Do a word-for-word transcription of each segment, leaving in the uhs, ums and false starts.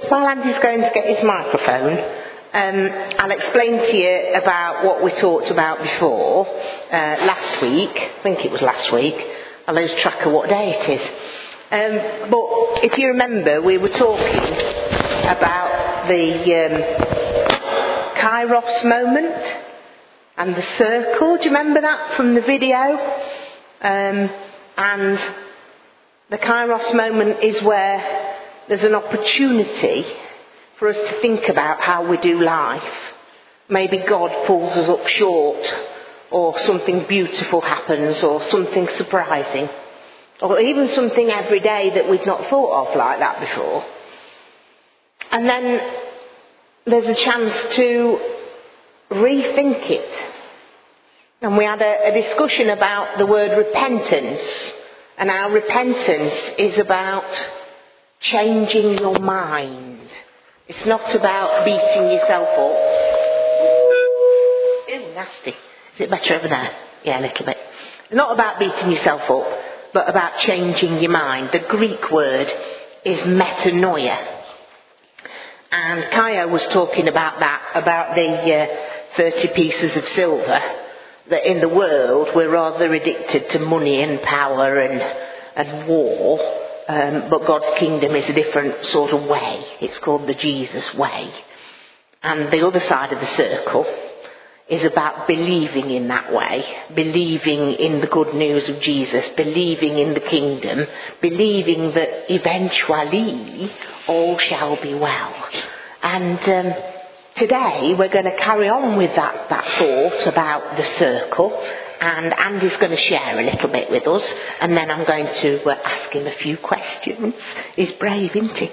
while Andy's going to get his microphone, um, I'll explain to you about what we talked about before, uh, last week. I think it was last week. I lose track of what day it is. Um, but if you remember, we were talking about the um, Kairos moment and the circle. Do you remember that from the video? Um, and the Kairos moment is where there's an opportunity for us to think about how we do life. Maybe God pulls us up short, or something beautiful happens, or something surprising, or even something everyday that we've not thought of like that before. And then there's a chance to rethink it. And we had a, a discussion about the word repentance, and how repentance is about changing your mind. It's not about beating yourself up. Ew, nasty. Is it better over there? Yeah, a little bit. Not about beating yourself up, but about changing your mind. The Greek word is metanoia. And Kaya was talking about that, about the uh, thirty pieces of silver, that in the world we're rather addicted to money and power and, and war. Um, but God's kingdom is a different sort of way. It's called the Jesus way. And the other side of the circle is about believing in that way, believing in the good news of Jesus, believing in the kingdom, believing that eventually all shall be well. And um, today we're going to carry on with that, that thought about the circle. And Andy's going to share a little bit with us, and then I'm going to uh, ask him a few questions. He's brave, isn't he?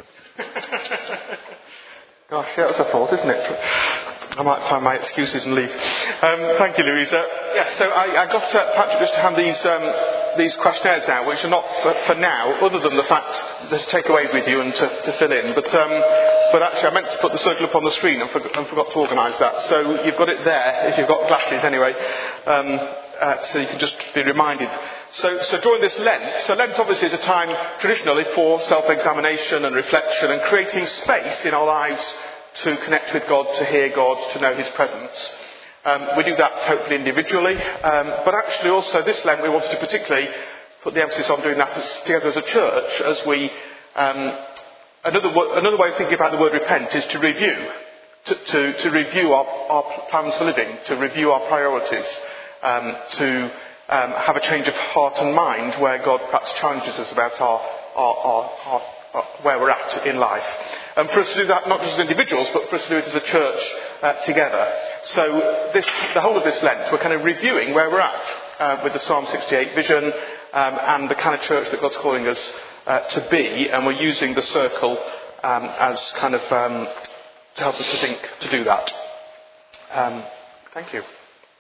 Gosh, yeah, that's a thought, isn't it? I might find my excuses and leave. Um, thank you, Louisa. Yes, so I, I got uh, Patrick just to hand these um, these questionnaires out, which are not for, for now, other than the fact there's take away with you and to, to fill in. But um, but actually, I meant to put the circle up on the screen and, for, and forgot to organise that. So you've got it there if you've got glasses, anyway. Um, uh, so you can just be reminded. So, so during this Lent, so Lent obviously is a time traditionally for self-examination and reflection and creating space in our lives to connect with God, to hear God, to know His presence. Um, we do that hopefully individually, um, but actually also this Lent we wanted to particularly put the emphasis on doing that as, together as a church, as we, um, another, another way of thinking about the word repent is to review, to, to, to review our, our plans for living, to review our priorities, um, to um, have a change of heart and mind where God perhaps challenges us about our, our, our, our Uh, where we're at in life. And for us to do that not just as individuals, but for us to do it as a church uh, together. So this, the whole of this Lent, we're kind of reviewing where we're at uh, with the Psalm sixty-eight vision um, and the kind of church that God's calling us uh, to be, and we're using the circle um, as kind of um, to help us to think to do that. Um, thank you.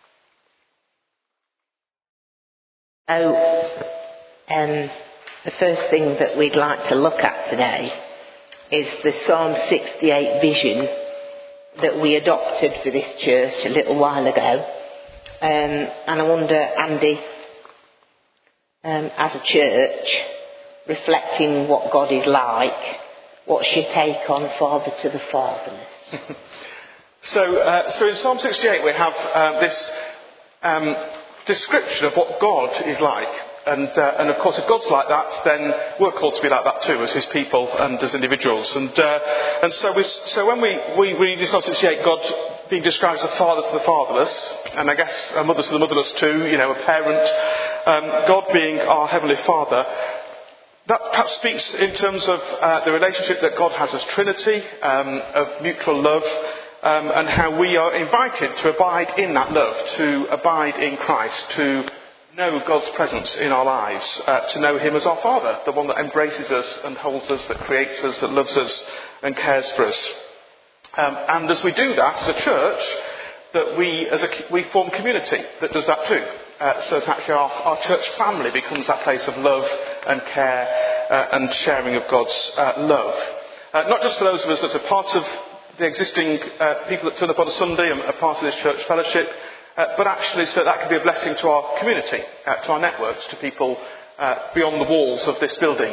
Oh, um... The first thing that we'd like to look at today is the Psalm sixty-eight vision that we adopted for this church a little while ago. Um, and I wonder, Andy, um, as a church, reflecting what God is like, what's your take on Father to the Fatherless? so, uh, so in Psalm sixty-eight we have uh, this um, description of what God is like. And, uh, and of course, if God's like that, then we're called to be like that too, as His people and as individuals. And uh, and so, we, so when we, we read in Psalm sixty-eight, God being described as a father to the fatherless, and I guess a mother to the motherless too, you know, a parent, um, God being our Heavenly Father, that perhaps speaks in terms of uh, the relationship that God has as Trinity, um, of mutual love, um, and how we are invited to abide in that love, to abide in Christ, to know God's presence in our lives, uh, to know Him as our Father, the one that embraces us and holds us, that creates us, that loves us and cares for us. Um, and as we do that as a church, that we as a, we form community that does that too. Uh, so it's actually our, our church family becomes that place of love and care uh, and sharing of God's uh, love. Uh, not just for those of us that are part of the existing uh, people that turn up on a Sunday and are part of this church fellowship, Uh, but actually so that can be a blessing to our community, uh, to our networks, to people uh, beyond the walls of this building.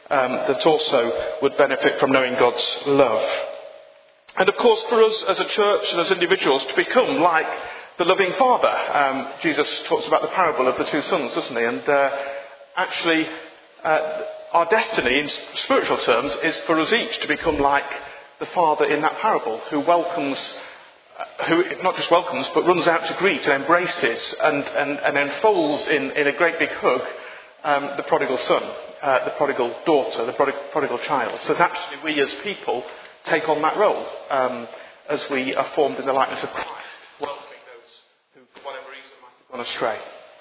um, that also would benefit from knowing God's love. And of course, for us as a church and as individuals to become like the loving Father. Um, Jesus talks about the parable of the two sons, doesn't he? And uh, actually, uh, our destiny in spiritual terms is for us each to become like the Father in that parable, who welcomes, uh, who not just welcomes, but runs out to greet and embraces and, and, and enfolds in, in a great big hug um, the prodigal son, uh, the prodigal daughter, the prodig- prodigal child. So that actually we as people take on that role um, as we are formed in the likeness of Christ, welcoming those who, for whatever reason, might have gone astray.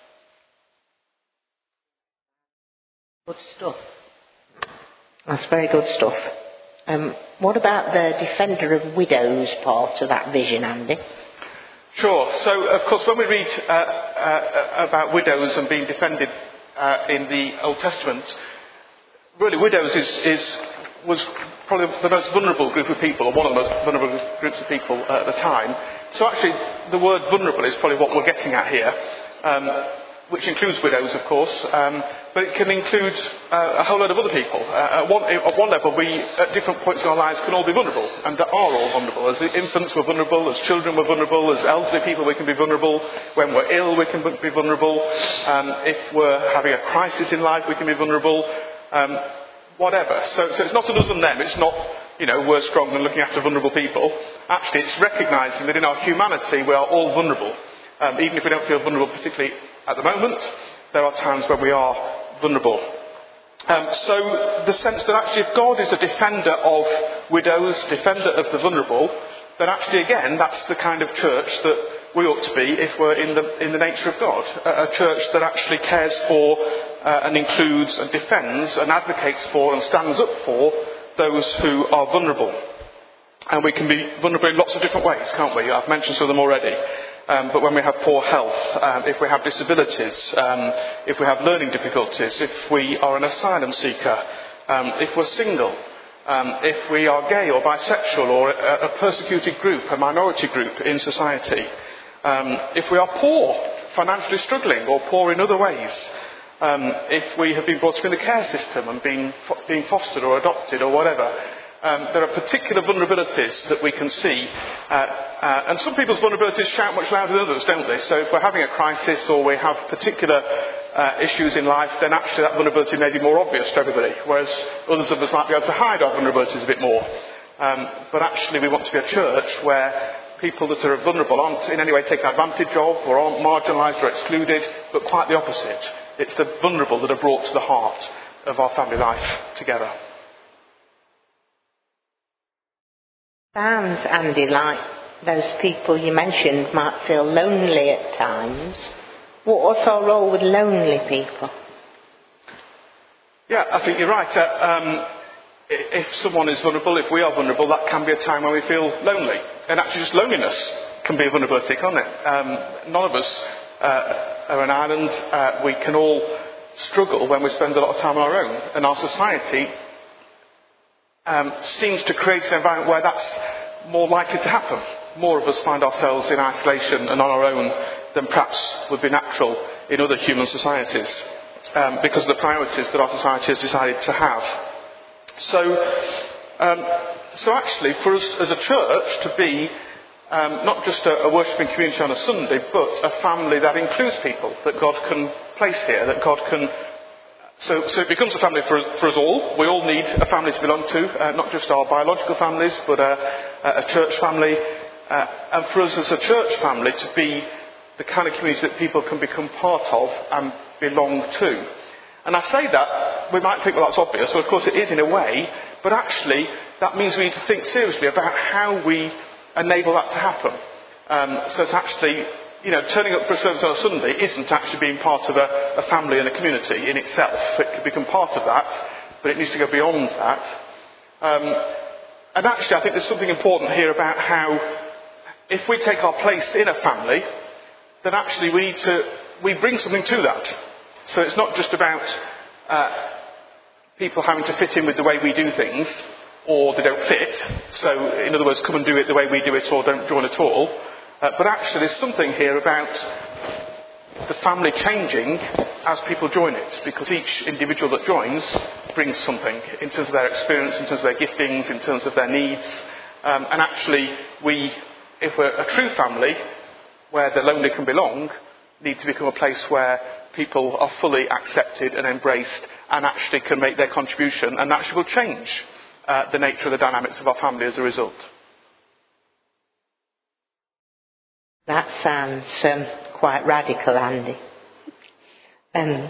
Good stuff. That's very good stuff. Um, what about the defender of widows part of that vision, Andy? Sure. So, of course, when we read uh, uh, about widows and being defended uh, in the Old Testament, really widows is, is was probably the most vulnerable group of people, or one of the most vulnerable groups of people uh, at the time. So actually, the word vulnerable is probably what we're getting at here, um, which includes widows, of course, um, but it can include uh, a whole load of other people. Uh, at, one, at one level, we, at different points in our lives, can all be vulnerable, and are all vulnerable. As infants, we're vulnerable. As children, we're vulnerable. As elderly people, we can be vulnerable. When we're ill, we can be vulnerable. Um, if we're having a crisis in life, we can be vulnerable. Um, whatever. So, so it's not an us and them. It's not, you know, we're strong and looking after vulnerable people. Actually, it's recognising that in our humanity, we are all vulnerable. Um, even if we don't feel vulnerable particularly at the moment, there are times when we are vulnerable. Um, so the sense that actually if God is a defender of widows, defender of the vulnerable, then actually again that's the kind of church that we ought to be if we're in the in the nature of God. A, a church that actually cares for uh, and includes and defends and advocates for and stands up for those who are vulnerable. And we can be vulnerable in lots of different ways, can't we? I've mentioned some of them already. Um, but when we have poor health, um, if we have disabilities, um, if we have learning difficulties, if we are an asylum seeker, um, if we're single, um, if we are gay or bisexual or a, a persecuted group, a minority group in society, um, if we are poor, financially struggling or poor in other ways, um, if we have been brought up in the care system and been, being fostered or adopted or whatever, Um, there are particular vulnerabilities that we can see. Uh, uh, and some people's vulnerabilities shout much louder than others, don't they? So if we're having a crisis or we have particular uh, issues in life, then actually that vulnerability may be more obvious to everybody, whereas others of us might be able to hide our vulnerabilities a bit more. Um, but actually we want to be a church where people that are vulnerable aren't in any way taken advantage of or aren't marginalised or excluded, but quite the opposite. It's the vulnerable that are brought to the heart of our family life together. Sounds, Andy, like those people you mentioned might feel lonely at times. What's our role with lonely people? Yeah, I think you're right. Uh, um, if someone is vulnerable, if we are vulnerable, that can be a time when we feel lonely. And actually just loneliness can be a vulnerability, can't it? Um, none of us uh, are an island. Uh, we can all struggle when we spend a lot of time on our own. And our society Um, seems to create an environment where that's more likely to happen. More of us find ourselves in isolation and on our own than perhaps would be natural in other human societies um, because of the priorities that our society has decided to have. So, um, so actually, for us as a church to be um, not just a, a worshipping community on a Sunday, but a family that includes people that God can place here, that God can So, so it becomes a family for, for us all. We all need a family to belong to, uh, not just our biological families, but a, a church family. Uh, and for us as a church family to be the kind of community that people can become part of and belong to. And I say that, we might think, well, that's obvious. Well, of course it is in a way, but actually that means we need to think seriously about how we enable that to happen. Um, so it's actually... You know, turning up for a service on a Sunday isn't actually being part of a, a family and a community in itself. It can become part of that, but it needs to go beyond that. Um, and actually, I think there's something important here about how, if we take our place in a family, then actually we need to we bring something to that. So it's not just about uh, people having to fit in with the way we do things, or they don't fit. So, in other words, come and do it the way we do it, or don't join at all. Uh, but actually there's something here about the family changing as people join it, because each individual that joins brings something in terms of their experience, in terms of their giftings, in terms of their needs. Um, and actually, we, if we're a true family, where the lonely can belong, need to become a place where people are fully accepted and embraced and actually can make their contribution, and actually will change uh, the nature of the dynamics of our family as a result. That sounds um, quite radical, Andy. Um,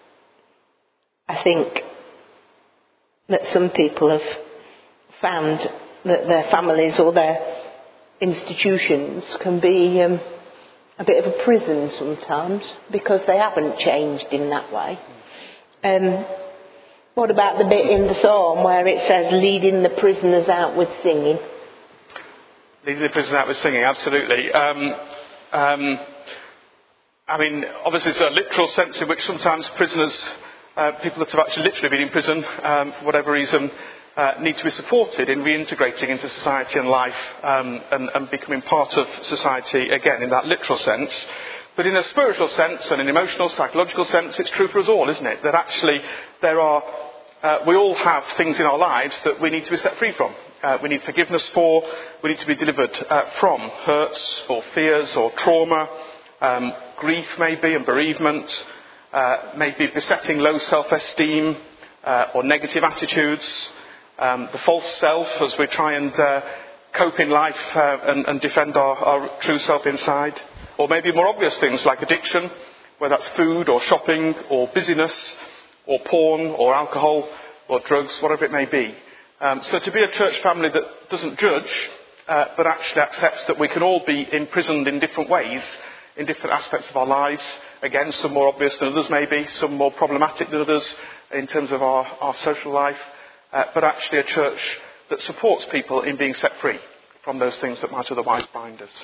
I think that some people have found that their families or their institutions can be um, a bit of a prison sometimes because they haven't changed in that way. Um, what about the bit in the psalm where it says, leading the prisoners out with singing? Leading the prisoners out with singing, absolutely. Um, um, I mean, obviously there's a literal sense in which sometimes prisoners, uh, people that have actually literally been in prison um, for whatever reason, uh, need to be supported in reintegrating into society and life um, and, and becoming part of society again in that literal sense. But in a spiritual sense and an emotional, psychological sense, it's true for us all, isn't it? That actually there are, uh, we all have things in our lives that we need to be set free from. Uh, we need forgiveness for, we need to be delivered uh, from hurts or fears or trauma, um, grief maybe and bereavement, uh, maybe besetting low self-esteem uh, or negative attitudes, um, the false self as we try and uh, cope in life uh, and, and defend our, our true self inside, or maybe more obvious things like addiction, whether that's food or shopping or busyness or porn or alcohol or drugs, whatever it may be. Um, so to be a church family that doesn't judge, uh, but actually accepts that we can all be imprisoned in different ways, in different aspects of our lives. Again, some more obvious than others maybe, some more problematic than others in terms of our, our social life. Uh, but actually a church that supports people in being set free from those things that might otherwise bind us.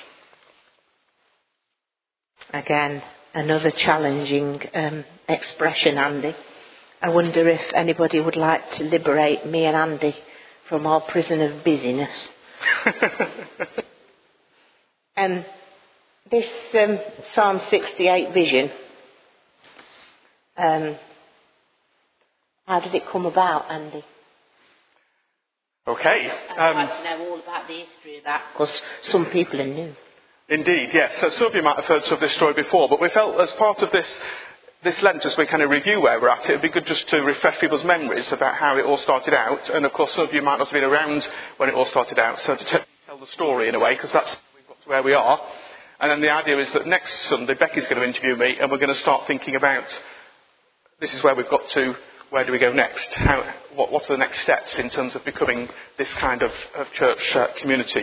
Again, another challenging um, expression, Andy. I wonder if anybody would like to liberate me and Andy from our prison of busyness. um, this um, Psalm sixty-eight vision, um, how did it come about, Andy? Okay. I'd Um, like to know all about the history of that, because some people are new. Indeed, yes. So some of you might have heard of this story before, but we felt as part of this this Lent, as we kind of review where we're at, it would be good just to refresh people's memories about how it all started out. And of course, some of you might not have been around when it all started out, so to t- tell the story in a way, because that's we've got to where we are. And then the idea is that next Sunday, Becky's going to interview me, and we're going to start thinking about this is where we've got to. Where do we go next? How, what, what are the next steps in terms of becoming this kind of, of church uh, community?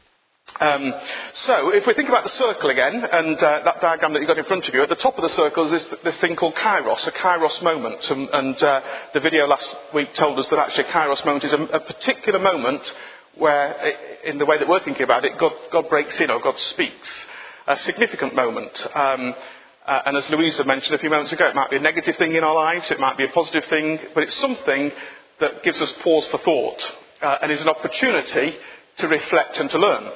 Um, so, if we think about the circle again, and uh, that diagram that you've got in front of you, at the top of the circle is this, this thing called Kairos, a Kairos moment. And, and uh, the video last week told us that actually a Kairos moment is a, a particular moment where, in the way that we're thinking about it, God, God breaks in or God speaks. A significant moment. Um, Uh, and as Louisa mentioned a few moments ago, it might be a negative thing in our lives, it might be a positive thing, but it's something that gives us pause for thought uh, and is an opportunity to reflect and to learn.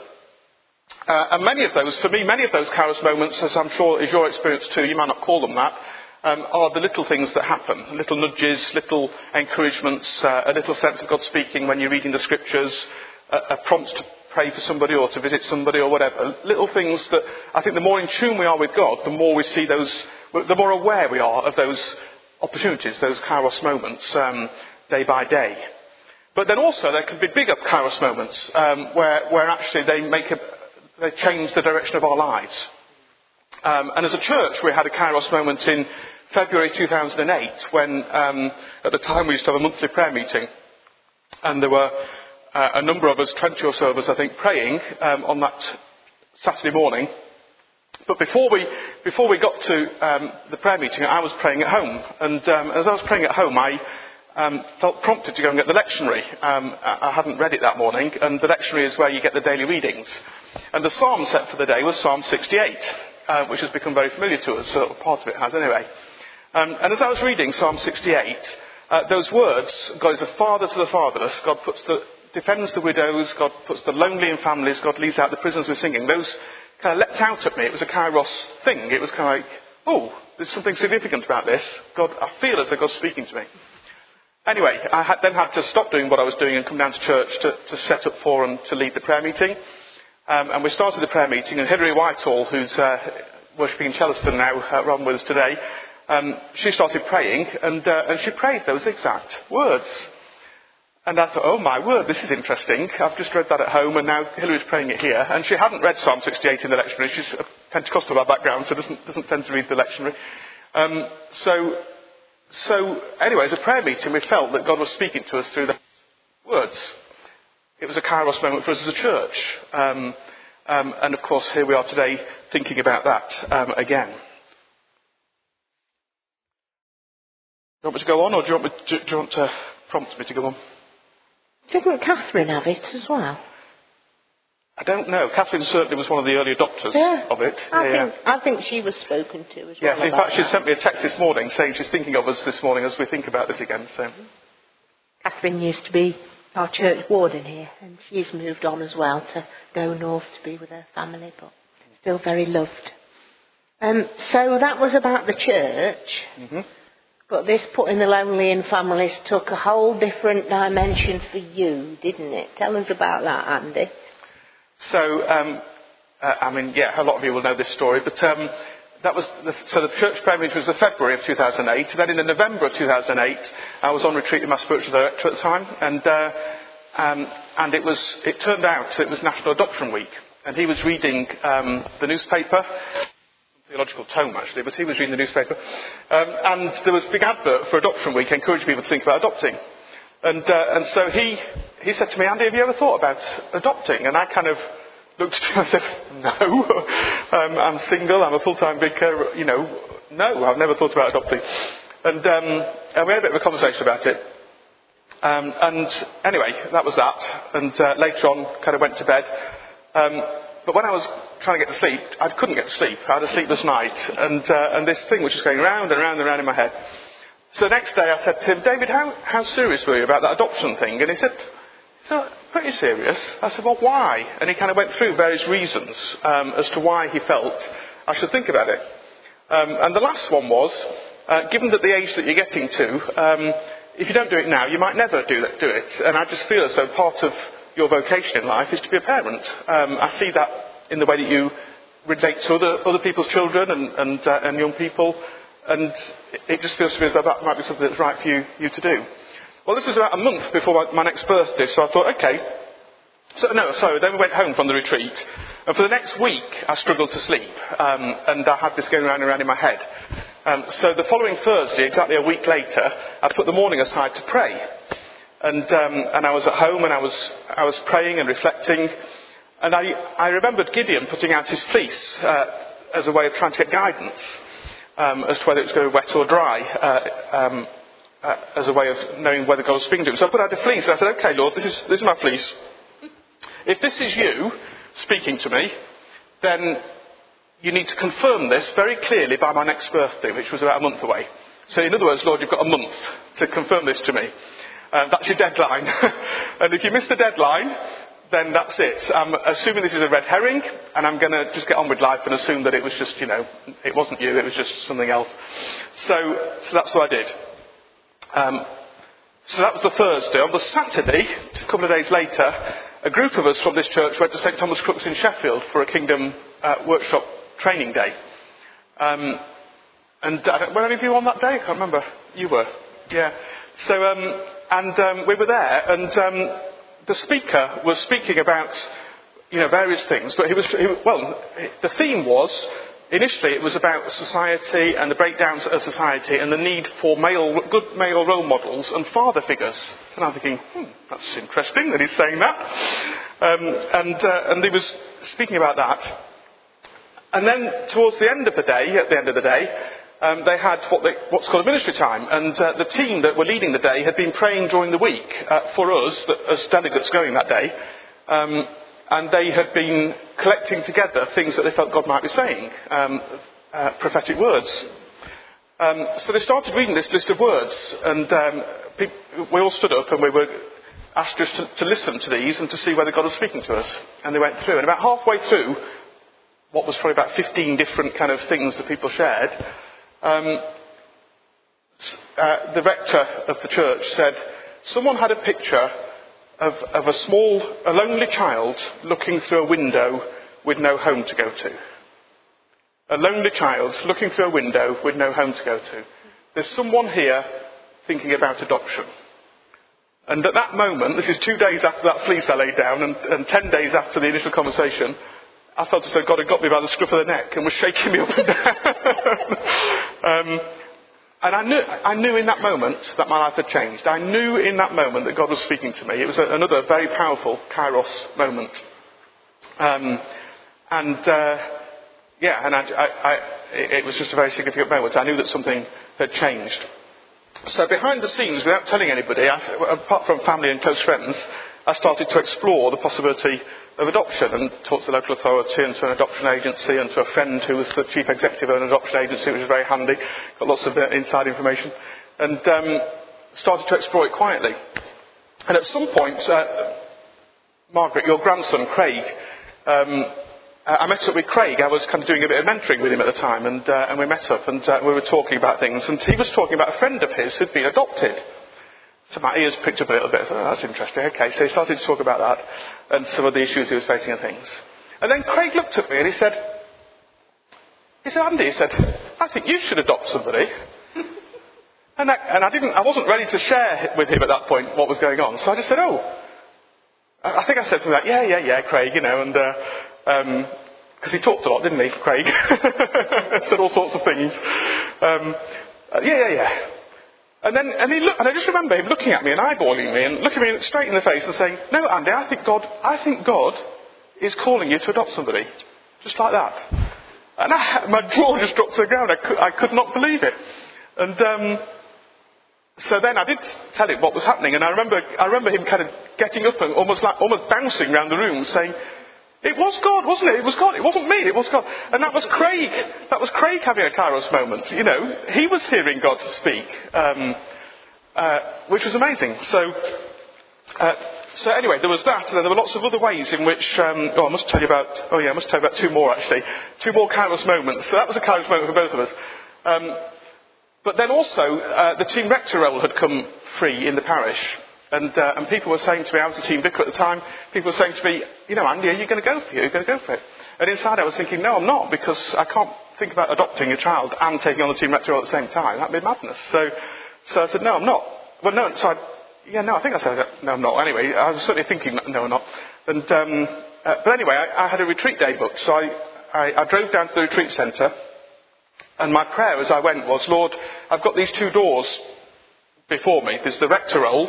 Uh, and many of those, for me, many of those Kairos moments, as I'm sure is your experience too, you might not call them that, um, are the little things that happen. Little nudges, little encouragements, uh, a little sense of God speaking when you're reading the scriptures, a, a prompt to pray for somebody or to visit somebody or whatever. Little things that I think the more in tune we are with God, the more we see those, the more aware we are of those opportunities, those Kairos moments, um, day by day. But then also there can be bigger Kairos moments um, where, where actually they make a, they change the direction of our lives. Um, and as a church, we had a Kairos moment in February two thousand eight when, um, at the time, we used to have a monthly prayer meeting, and there were Uh, a number of us, twenty or so of us, I think, praying um, on that Saturday morning. But before we before we got to um, the prayer meeting, I was praying at home. And um, as I was praying at home, I um, felt prompted to go and get the lectionary. Um, I, I hadn't read it that morning, and the lectionary is where you get the daily readings. And the psalm set for the day was Psalm sixty-eight, uh, which has become very familiar to us, so part of it has anyway. Um, and as I was reading Psalm sixty-eight, uh, those words, God is a father to the fatherless, God puts the defends the widows, God puts the lonely in families, God leads out the prisoners we're singing. Those kind of leapt out at me. It was a Kairos thing. It was kind of like, oh, there's something significant about this. God, I feel as though God's speaking to me. Anyway, I had, then had to stop doing what I was doing and come down to church to, to set up for and to lead the prayer meeting. Um, and we started the prayer meeting, and Hilary Whitehall, who's uh, worshipping in Chellaston now, uh, rather with us today, um, she started praying, and, uh, and she prayed those exact words. And I thought, oh my word, this is interesting. I've just read that at home, and now Hilary's praying it here. And she hadn't read Psalm sixty-eight in the lectionary. She's a Pentecostal by background, so doesn't doesn't tend to read the lectionary. Um, so, so anyway, as a prayer meeting, we felt that God was speaking to us through the words. It was a kairos moment for us as a church. Um, um, and of course, here we are today thinking about that um, again. Do you want me to go on, or do you want, me, do, do you want to prompt me to go on? Didn't Catherine have it as well? I don't know. Catherine certainly was one of the early adopters yeah. of it. I, yeah, think, I think she was spoken to as yes, well. Yes, in fact, she that. sent me a text this morning saying she's thinking of us this morning as we think about this again. So, Catherine used to be our church warden here, and she's moved on as well to go north to be with her family, but still very loved. Um, so that was about the church. Mm-hmm. But this putting the lonely in families took a whole different dimension for you, didn't it? Tell us about that, Andy. So, um, uh, I mean, yeah, a lot of you will know this story, but um, that was the, so the church prayer meeting was the February of two thousand eight. Then in the November of two thousand eight, I was on retreat with my spiritual director at the time, and uh, um, and it was it turned out it was National Adoption Week, and he was reading um, the newspaper. Theological tome actually, but he was reading the newspaper, um, and there was a big advert for Adoption Week encouraging people to think about adopting. And uh, and so he he said to me, Andy, have you ever thought about adopting? And I kind of looked at him and said, no, um, I'm single, I'm a full-time vicar, you know, no, I've never thought about adopting. And, um, and we had a bit of a conversation about it. Um, and anyway, that was that. And uh, later on, kind of went to bed. Um, But when I was trying to get to sleep, I couldn't get to sleep. I had a sleepless night. And, uh, and this thing was just going round and round and round in my head. So the next day I said to him, David, how, how serious were you about that adoption thing? And he said, so pretty serious. I said, well, why? And he kind of went through various reasons um, as to why he felt I should think about it. Um, and the last one was, uh, given that the age that you're getting to, um, if you don't do it now, you might never do, that, do it. And I just feel as though part of your vocation in life is to be a parent. Um, I see that in the way that you relate to other, other people's children and, and, uh, and young people, and it just feels to me as though that might be something that's right for you, you to do. Well, this was about a month before my, my next birthday, so I thought, okay. So, no, sorry, then we went home from the retreat, and for the next week I struggled to sleep, um, and I had this going round and round in my head. Um, so the following Thursday, exactly a week later, I put the morning aside to pray. And um, and I was at home and I was I was praying and reflecting, and I I remembered Gideon putting out his fleece uh, as a way of trying to get guidance um, as to whether it was going to be wet or dry, uh, um, uh, as a way of knowing whether God was speaking to him. So I put out a fleece and I said, "Okay, Lord, this is this is my fleece. If this is you speaking to me, then you need to confirm this very clearly by my next birthday, which was about a month away. So in other words, Lord, you've got a month to confirm this to me." Um, that's your deadline. And if you miss the deadline, then that's it. I'm assuming this is a red herring, and I'm going to just get on with life and assume that it was just, you know, it wasn't you, it was just something else. So, so that's what I did. Um, so that was the Thursday. On the Saturday, a couple of days later, a group of us from this church went to St Thomas Crooks in Sheffield for a Kingdom uh, workshop training day. Um, and uh, were any of you on that day? I can't remember. You were. Yeah. So, um, and um, we were there, and um, the speaker was speaking about, you know, various things. But he was, he, well, the theme was, initially it was about society and the breakdowns of society and the need for male, good male role models and father figures. And I'm thinking, hmm, that's interesting that he's saying that. Um, and, uh, and he was speaking about that. And then towards the end of the day, at the end of the day, Um, they had what they, what's called a ministry time, and uh, the team that were leading the day had been praying during the week uh, for us that, as delegates going that day, um, and they had been collecting together things that they felt God might be saying, um, uh, prophetic words. Um, so they started reading this list of words, and um, pe- we all stood up and we were asked just to, to listen to these and to see whether God was speaking to us. And they went through, and about halfway through, what was probably about fifteen different kind of things that people shared, um, uh, the rector of the church said, someone had a picture of, of a small, a lonely child looking through a window with no home to go to. A lonely child looking through a window with no home to go to. There's someone here thinking about adoption. And at that moment, this is two days after that fleece I laid down and, and ten days after the initial conversation, I felt as though God had got me by the scruff of the neck and was shaking me up and down. um, and I knew, I knew in that moment that my life had changed. I knew in that moment that God was speaking to me. It was a, another very powerful Kairos moment. Um, and uh, yeah, and I, I, I, it was just a very significant moment. I knew that something had changed. So behind the scenes, without telling anybody, I, apart from family and close friends, I started to explore the possibility of adoption and talked to the local authority and to an adoption agency and to a friend who was the chief executive of an adoption agency, which was very handy. Got lots of inside information. And um, started to explore it quietly. And at some point, uh, Margaret, your grandson, Craig, um, I met up with Craig. I was kind of doing a bit of mentoring with him at the time, and, uh, and we met up and uh, we were talking about things. And he was talking about a friend of his who'd been adopted. So my ears picked up a little bit. Oh, that's interesting. Okay, so he started to talk about that and some of the issues he was facing and things. And then Craig looked at me and he said, he said, Andy, he said, I think you should adopt somebody. and, I, and I didn't, I wasn't ready to share with him at that point what was going on. So I just said, oh, I think I said something like, yeah, yeah, yeah, Craig, you know, and, uh, um, because he talked a lot, didn't he, Craig? Said all sorts of things. Um, uh, yeah, yeah, yeah. And then, and he looked, and I just remember him looking at me and eyeballing me and looking me straight in the face and saying, "No, Andy, I think God, I think God is calling you to adopt somebody, just like that." And I, my jaw just dropped to the ground. I could, I could not believe it. And um, so then I did tell him what was happening, and I remember, I remember him kind of getting up and almost like, almost bouncing around the room, saying, "It was God, wasn't it? It was God. It wasn't me. It was God." And that was Craig. That was Craig having a Kairos moment. You know, he was hearing God speak, um, uh, which was amazing. So, uh, so anyway, there was that, and then there were lots of other ways in which. Um, oh, I must tell you about. Oh, yeah, I must tell you about two more actually. Two more Kairos moments. So that was a Kairos moment for both of us. Um, but then also, uh, the team rector role had come free in the parish. And, uh, and people were saying to me, I was a team vicar at the time, people were saying to me, "You know, Andy, are you going to go for it? Are you going to go for it?" And inside I was thinking, no, I'm not, because I can't think about adopting a child and taking on the team rector role at the same time. That'd be madness. So, so I said, no, I'm not. Well, no, so I, yeah, no, I think I said, no, I'm not. Anyway, I was certainly thinking, no, I'm not. And, um, uh, but anyway, I, I had a retreat day booked, so I, I, I drove down to the retreat centre, and my prayer as I went was, "Lord, I've got these two doors before me. There's the rector role."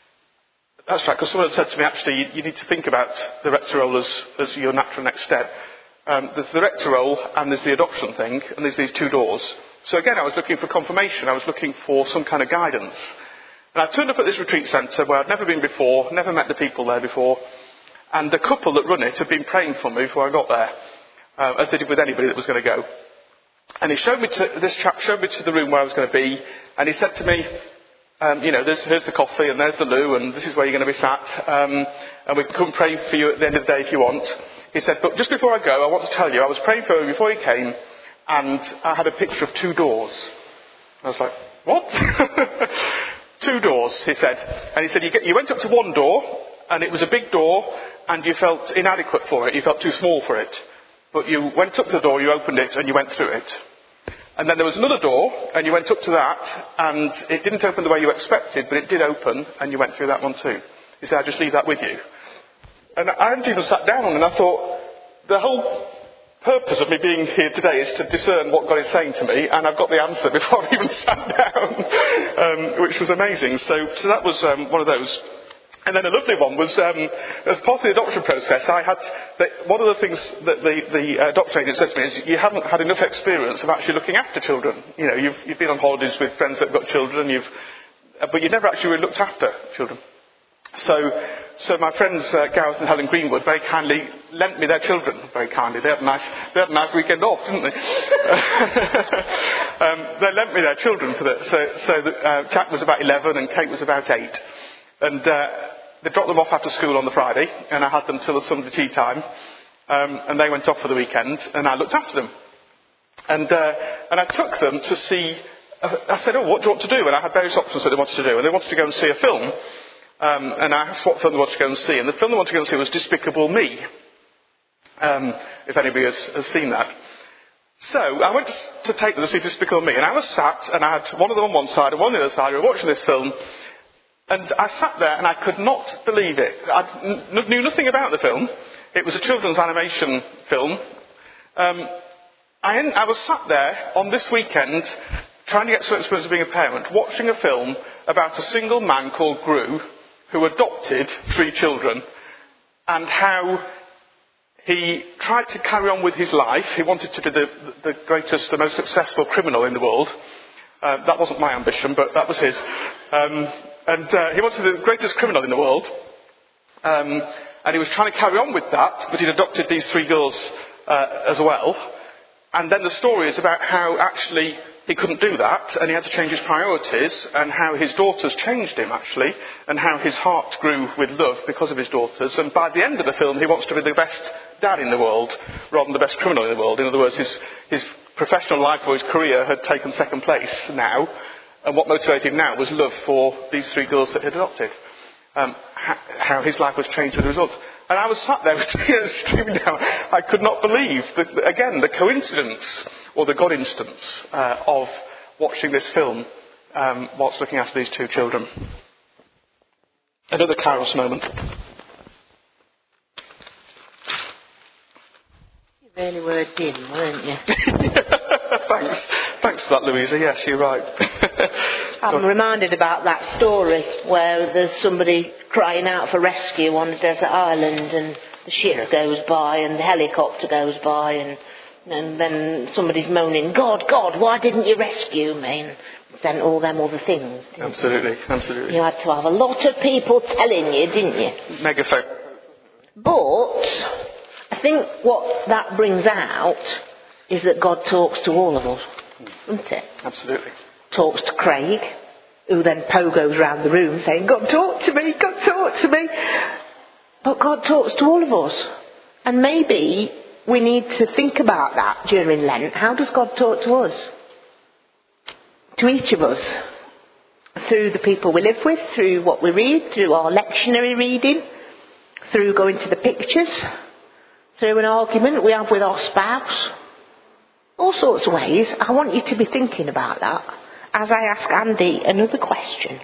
That's right, because someone had said to me, actually, you, you need to think about the rector role as, as your natural next step. Um, there's the rector role, and there's the adoption thing, and there's these two doors. So again, I was looking for confirmation. I was looking for some kind of guidance. And I turned up at this retreat centre where I'd never been before, never met the people there before, and the couple that run it had been praying for me before I got there, uh, as they did with anybody that was going to go. And he showed me to, this chap showed me to the room where I was going to be, and he said to me, Um, you know, there's, here's the coffee and there's the loo and this is where you're going to be sat. Um, and we can come pray for you at the end of the day if you want. He said, "But just before I go, I want to tell you, I was praying for you before you came and I had a picture of two doors." I was like, "What?" Two doors, he said. And he said, you, get, you went up to one door and it was a big door and you felt inadequate for it. You felt too small for it. But you went up to the door, you opened it and you went through it. And then there was another door, and you went up to that, and it didn't open the way you expected, but it did open, and you went through that one too. He said, "I'll just leave that with you." And I hadn't even sat down, and I thought, the whole purpose of me being here today is to discern what God is saying to me, and I've got the answer before I've even sat down, um, which was amazing. So, so that was um, one of those. And then a lovely one was, um, as part of the adoption process, I had, the, one of the things that the, the uh, adoption agent said to me is, you haven't had enough experience of actually looking after children. You know, you've, you've been on holidays with friends that have got children, you've, uh, but you've never actually really looked after children. So, so my friends uh, Gareth and Helen Greenwood very kindly lent me their children, very kindly. They had a nice, they had a nice weekend off, didn't they? um, they lent me their children for the, so, so that, uh, Jack was about eleven and Kate was about eight. And uh, they dropped them off after school on the Friday, and I had them till the Sunday tea time. Um, and they went off for the weekend, and I looked after them. And, uh, and I took them to see, I said, oh, what do you want to do? And I had various options that they wanted to do. And they wanted to go and see a film. Um, and I asked what film they wanted to go and see. And the film they wanted to go and see was Despicable Me, um, if anybody has, has seen that. So I went to take them to see Despicable Me. And I was sat, and I had one of them on one side and one on the other side. We were watching this film. And I sat there, and I could not believe it. I n- knew nothing about the film. It was a children's animation film. Um, I, I was sat there on this weekend, trying to get some experience of being a parent, watching a film about a single man called Gru, who adopted three children, and how he tried to carry on with his life. He wanted to be the, the greatest, the most successful criminal in the world. Uh, that wasn't my ambition, but that was his. Um, and uh, he wanted to be the greatest criminal in the world. Um, and he was trying to carry on with that, but he'd adopted these three girls uh, as well. And then the story is about how actually he couldn't do that, and he had to change his priorities, and how his daughters changed him, actually, and how his heart grew with love because of his daughters. And by the end of the film, he wants to be the best dad in the world, rather than the best criminal in the world. In other words, his, his professional life or his career had taken second place now, and what motivated him now was love for these three girls that he had adopted. Um, how his life was changed as a result. And I was sat there with tears streaming down. I could not believe, that, again, the coincidence, or the God instance, uh, of watching this film um, whilst looking after these two children. Another Kairos moment. You really were dim, weren't you? Thanks. Thanks for that, Louisa. Yes, you're right. I'm reminded about that story where there's somebody crying out for rescue on a desert island, and the ship goes by and the helicopter goes by, and, and then somebody's moaning, God, God, why didn't you rescue me? And sent all them other things. Absolutely, you? absolutely. You had to have a lot of people telling you, didn't you? Megaphone. But I think what that brings out is that God talks to all of us, doesn't it? Absolutely. Talks to Craig, who then pogoes round the room saying, God, talk to me, God, talk to me. But God talks to all of us. And maybe we need to think about that during Lent. How does God talk to us? To each of us. Through the people we live with, through what we read, through our lectionary reading, through going to the pictures, through an argument we have with our spouse. All sorts of ways. I want you to be thinking about that as I ask Andy another question.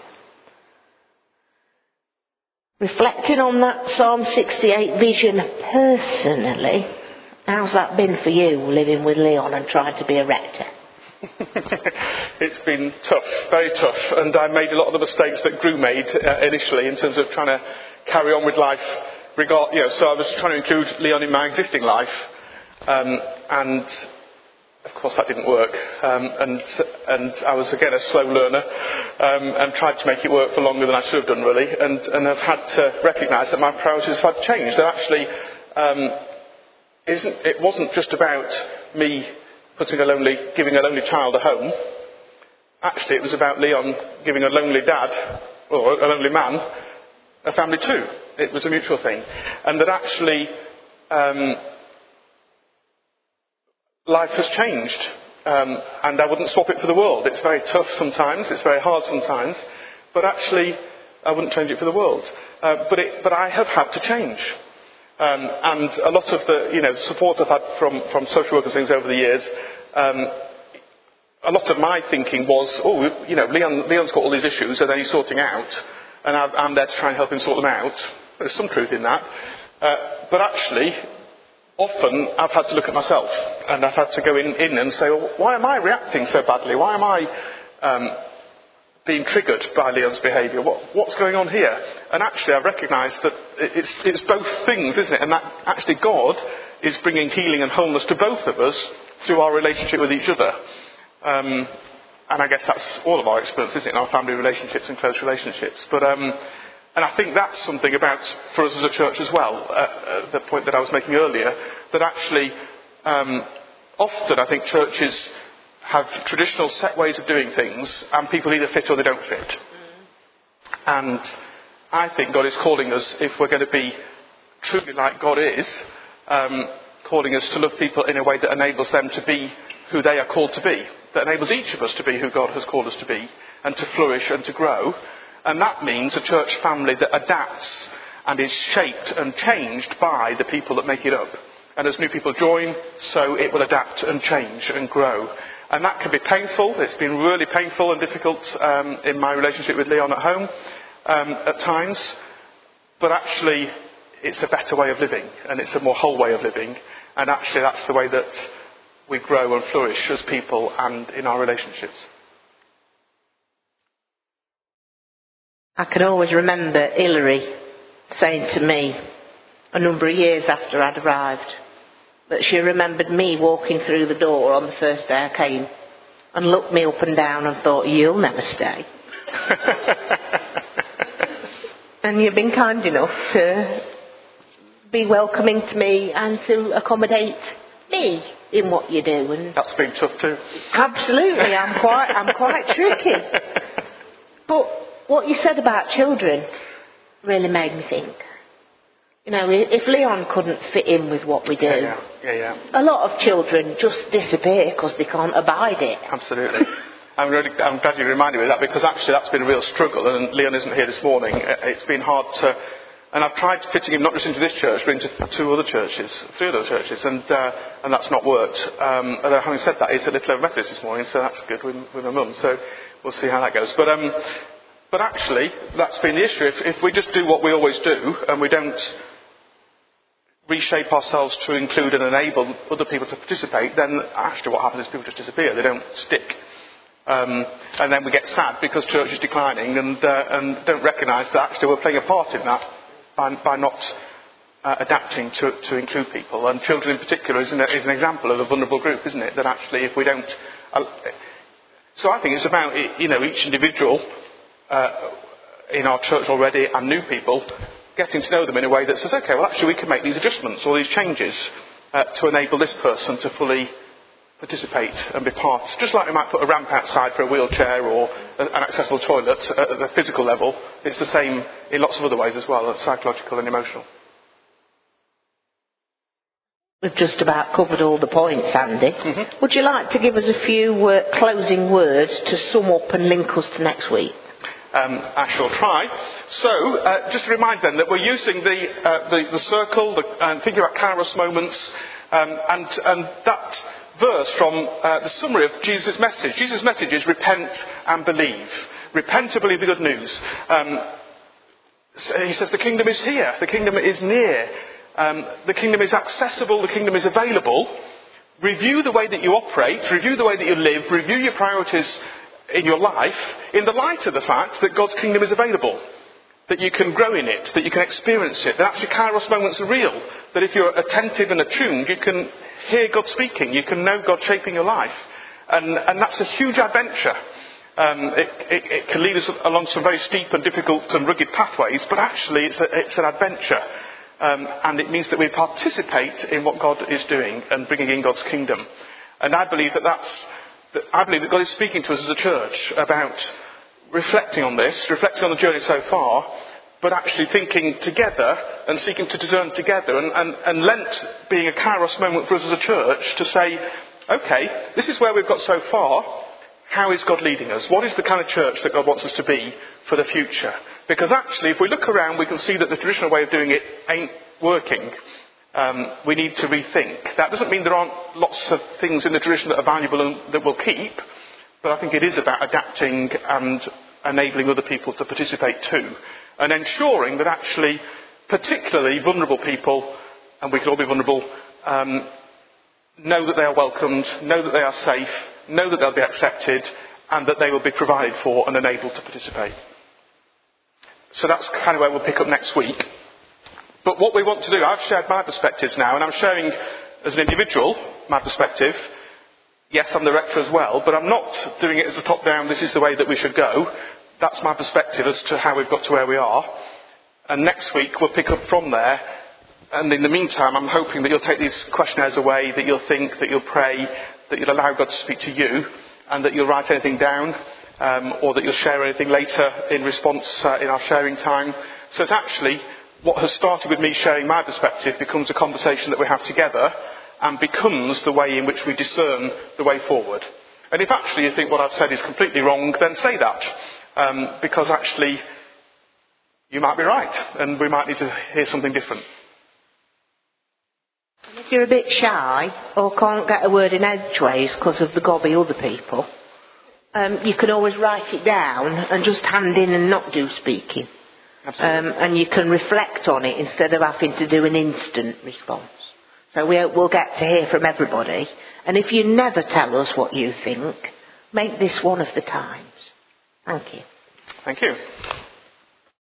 Reflecting on that Psalm sixty-eight vision personally, how's that been for you, living with Leon and trying to be a rector? It's been tough, very tough, and I made a lot of the mistakes that Gru made uh, initially in terms of trying to carry on with life. Regard, you know, so I was trying to include Leon in my existing life, um, and of course that didn't work. Um, and and I was again a slow learner, um, and tried to make it work for longer than I should have done, really. And and I've had to recognise that my priorities have had changed. That actually, um, isn't it wasn't just about me putting a lonely, giving a lonely child a home. Actually, it was about Leon giving a lonely dad, or a lonely man, a family too. It was a mutual thing. And that actually, um, life has changed. Um, and I wouldn't swap it for the world. It's very tough sometimes, it's very hard sometimes, but actually, I wouldn't change it for the world. Uh, but, it, but I have had to change. Um, and a lot of the, you know, support I've had from, from social workers and things over the years, um, a lot of my thinking was, oh, you know, Leon, Leon's got all these issues and then he's sorting out, and I'm, I'm there to try and help him sort them out. There's some truth in that. Uh, but actually, often I've had to look at myself, and I've had to go in, in and say, well, why am I reacting so badly? Why am I um, being triggered by Leon's behaviour? What, what's going on here? And actually I've recognised that it's, it's both things, isn't it? And that actually God is bringing healing and wholeness to both of us through our relationship with each other. Um, and I guess that's all of our experience, isn't it? In our family relationships and close relationships. But um, and I think that's something about, for us as a church as well, uh, uh, the point that I was making earlier, that actually um, often I think churches have traditional set ways of doing things, and people either fit or they don't fit. Mm. And I think God is calling us, if we're going to be truly like God is, um, calling us to love people in a way that enables them to be who they are called to be, that enables each of us to be who God has called us to be, and to flourish and to grow. And that means a church family that adapts and is shaped and changed by the people that make it up. And as new people join, so it will adapt and change and grow. And that can be painful. It's been really painful and difficult um, in my relationship with Leon at home um, at times. But actually, it's a better way of living, and it's a more whole way of living. And actually, that's the way that we grow and flourish as people and in our relationships. I can always remember Hilary saying to me a number of years after I'd arrived that she remembered me walking through the door on the first day I came and looked me up and down and thought, you'll never stay. And you've been kind enough to be welcoming to me and to accommodate me in what you do. And that's been tough too. Absolutely, I'm quite, I'm quite tricky. But what you said about children really made me think. You know, if Leon couldn't fit in with what we do, yeah, yeah, yeah, yeah. a lot of children just disappear because they can't abide it. Absolutely. I'm really, I'm glad you reminded me of that, because actually that's been a real struggle, and Leon isn't here this morning. It's been hard to, and I've tried fitting him not just into this church, but into two other churches, three other churches, and uh, and that's not worked. Um, although having said that, he's at Little Over Methodist this morning, so that's good with, with my mum. So we'll see how that goes. But um, but actually, that's been the issue. If, if we just do what we always do, and we don't reshape ourselves to include and enable other people to participate, then actually what happens is people just disappear. They don't stick. Um, and then we get sad because church is declining, and uh, and don't recognise that actually we're playing a part in that by, by not uh, adapting to, to include people. And children in particular is an, is an example of a vulnerable group, isn't it? That actually if we don't... Uh, so I think it's about, you know, each individual uh, in our church already and new people getting to know them in a way that says, okay, well actually we can make these adjustments or these changes uh, to enable this person to fully participate and be part. Just like we might put a ramp outside for a wheelchair or a, an accessible toilet at the physical level, it's the same in lots of other ways as well, psychological and emotional. We've just about covered all the points, Andy. Mm-hmm. Would you like to give us a few uh, closing words to sum up and link us to next week? Um, I shall try. So, uh, just to remind them that we're using the uh, the, the circle, the, and thinking about Kairos moments, um, and and that verse from uh, the summary of Jesus' message. Jesus' message is repent and believe. Repent to believe the good news. Um, so he says the kingdom is here. The kingdom is near. Um, the kingdom is accessible. The kingdom is available. Review the way that you operate. Review the way that you live. Review your priorities in your life in the light of the fact that God's kingdom is available. That you can grow in it. That you can experience it. That actually Kairos moments are real. That if you're attentive and attuned, you can hear God speaking. You can know God shaping your life. And, and that's a huge adventure. Um, it, it, it can lead us along some very steep and difficult and rugged pathways, but actually it's, a, it's an adventure. Um, and it means that we participate in what God is doing and bringing in God's kingdom. And I believe that that's, that I believe that God is speaking to us as a church about reflecting on this, reflecting on the journey so far, but actually thinking together and seeking to discern together, and, and, and Lent being a Kairos moment for us as a church to say, okay, this is where we've got so far. How is God leading us? What is the kind of church that God wants us to be for the future? Because actually, if we look around, we can see that the traditional way of doing it ain't working. Um, we need to rethink. That doesn't mean there aren't lots of things in the tradition that are valuable and that we'll keep, but I think it is about adapting and enabling other people to participate too, and ensuring that actually, particularly vulnerable people, and we can all be vulnerable, um, know that they are welcomed, know that they are safe, know that they'll be accepted, and that they will be provided for and enabled to participate. So that's kind of where we'll pick up next week. But what we want to do, I've shared my perspectives now, and I'm sharing as an individual my perspective. Yes, I'm the rector as well, but I'm not doing it as a top-down, this is the way that we should go. That's my perspective as to how we've got to where we are. And next week we'll pick up from there. And in the meantime, I'm hoping that you'll take these questionnaires away, that you'll think, that you'll pray, that you'll allow God to speak to you, and that you'll write anything down, um, or that you'll share anything later in response uh, in our sharing time. So it's actually what has started with me sharing my perspective becomes a conversation that we have together, and becomes the way in which we discern the way forward. And if actually you think what I've said is completely wrong, then say that. Um, because actually you might be right, and we might need to hear something different. If you're a bit shy or can't get a word in edgeways because of the gobby other people, um, you can always write it down and just hand in and not do speaking. Absolutely. Um, and you can reflect on it instead of having to do an instant response. So we'll, we'll get to hear from everybody. And if you never tell us what you think, make this one of the times. Thank you. Thank you.